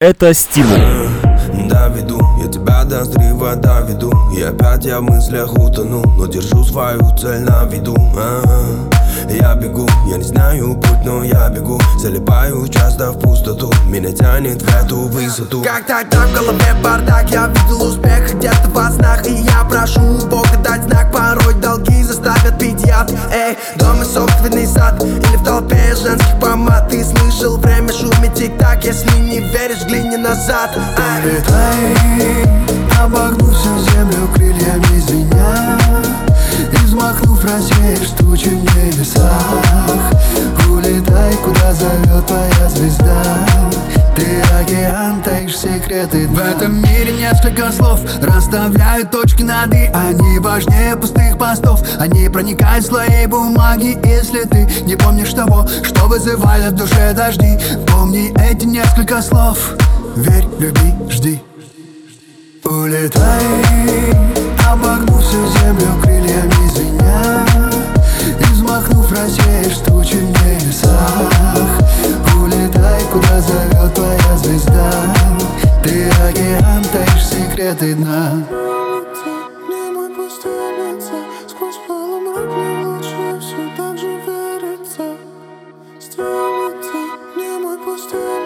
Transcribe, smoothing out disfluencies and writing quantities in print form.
Это стимул. Доведу, я тебя до взрыва доведу. И опять я в мыслях утону, но держу свою цель на виду. Я бегу, я не знаю путь, но я бегу. Залипаю часто в пустоту, меня тянет в эту высоту. Как тогда в голове бардак, я видел успех где-то во снах. И я прошу Бога дать знак, порой долги заставят пить яд. Эй, дом и собственный сад, или в толпе женских помад. Ты слышал, время шумит тик-так, если не веришь, взгляни назад. Улетай, обогнув всю землю крыльями звеня, и взмахнув рассеешь тучи в небесах. Улетай, куда зовет твоя звезда. Ты океан, таишь секреты дна. В этом мире несколько слов расставляют точки над «и». Они важнее пустых постов, они проникают в слои бумаги. Если ты не помнишь того, что вызывает в душе дожди, помни эти несколько слов. Верь, люби, жди. Улетай, обогнув всю землю крыльями звеня, и взмахнув рассеешь тучи в небесах. Улетай, куда зовет твоя звезда. Ты океан, таишь секреты дна. Не мой пустое лицо, сквозь полумрак мне лучше все так же верится. Сделай ты, не мой пустой